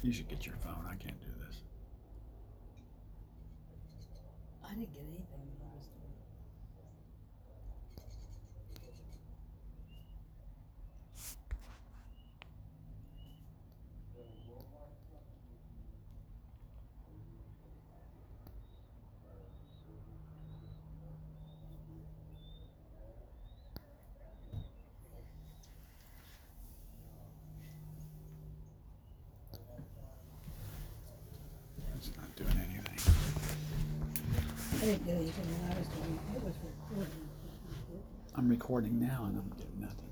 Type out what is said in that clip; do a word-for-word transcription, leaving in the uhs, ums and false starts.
You should get your phone. I can't do this. I didn't get anything when I was doing it. It's not doing anything. I didn't get anything when I was doing it. It was recording. I'm recording now and I'm getting nothing.